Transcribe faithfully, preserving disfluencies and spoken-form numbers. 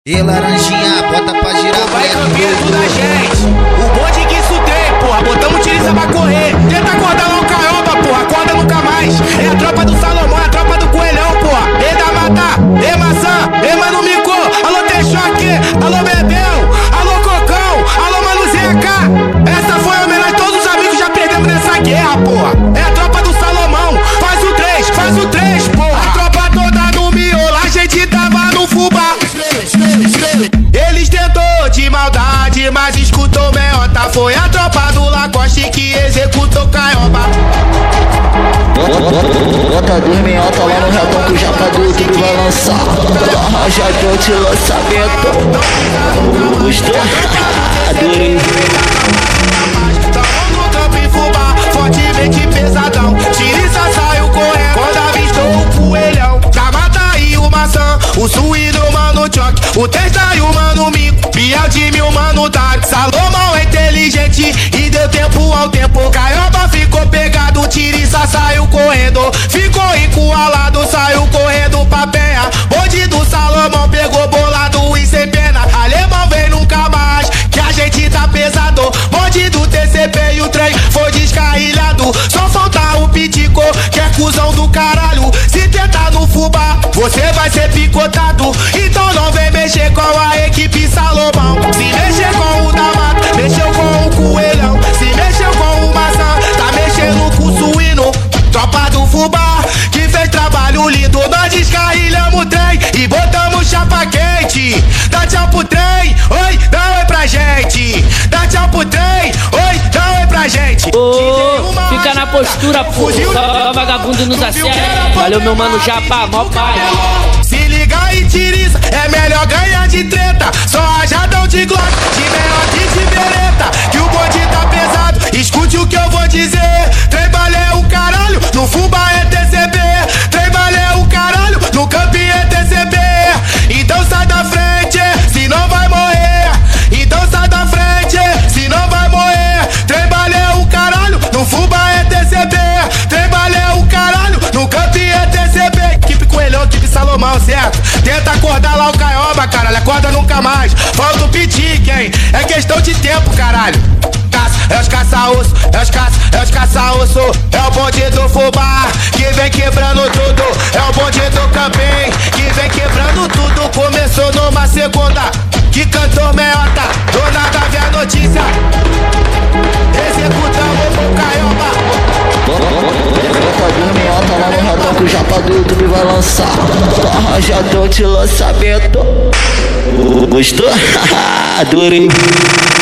E laranjinha, bota pra girar. Vai campeão tudo da gente. O bonde que isso tem, porra. Botamos utiliza pra correr. Tenta acordar lá o Caioba, porra. Acorda nunca mais. É a tropa do Salomão, é a tropa do Coelhão, porra. E da Mata, e Maçã, e Mano Mico. Alô Texoque, alô Bebel, alô Cocão, alô Mano Zeca. Essa foi a homenagem a todos os amigos que já perdemos nessa guerra, porra. É a tropa do Salomão. Faz o três, faz o três, porra. A tropa toda no miolo, a gente tava no fubá. Eles tentou de maldade, mas escutou meiota. Foi a tropa do Lacoste que executou Caioba. Bota dois meiota lá no retão que o japa do YouTube vai lançar. Arranjador de lançamento. Gostou? Adorei. Tamo no campo em fubá, fortemente pesadão. Tiriça saiu correndo quando avistou o Coelhão. Da Mata e o Maçã, o suíno, o Mano Choque, o Testa e o Mano Mico, Biel de mil, Mano Dark. Salomão é inteligente e deu tempo ao tempo. Caioba ficou pegado, Tiriça saiu correndo. Ficou encurralado, saiu correndo pra penha. Bonde do Salomão pegou bolado e sem pena. Alemão vem nunca mais, que a gente tá pesado. Bonde do T C P e o trem foi descarrilhado. Só falta o Pitico, que é cuzão do caralho. Se tentar no fubá, você vai ser picotado. Então não vem mexer com a equipe Salomão. Se mexer com o da Mata, mexeu com o Coelhão. Se mexeu com o Maçã, tá mexendo com o suíno. Tropa do fubá, que fez trabalho lindo. Nós descarrilhamos o trem e botamos chapa quente. Dá tchau pro trem, oi, dá oi pra gente. Dá tchau pro trem, oi, dá oi pra gente. Ô, fica na postura, pô. Só vagabundo nos acerta. Valeu, meu mano Japa, mó pai. Se liga aí, Tiriça, é melhor ganhar de treta. Só rajadão de Glock, de melote e de bereta. Que o bonde tá pesado, escute o que eu vou dizer. Trem balé é o caralho, no fubá é T C B. Trem balé é o caralho, no camping é T C B. Então sai da frente, senão vai morrer. Então sai da frente, senão vai morrer. Trem balé é o caralho, no fubá é T C B. Trem balé é o caralho, no camping é T C B. Equipe Coelhão, equipe Salomão, certo? Tenta acordar lá o Caioba, caralho, acorda nunca mais. Falta o pitique, hein? É questão de tempo, caralho. É os caça-osso, é os caça, é os caça-osso. É o bonde do fubá, que vem quebrando tudo. É o bonde do camping, que vem quebrando tudo. Começou numa segunda, que cantou meiota. Do nada vê a notícia, executamos o Caioba. Bota dois meiota lá no retão que o japa do YouTube vai lançar. Arranjador de lançamento. Gostou? Adorei.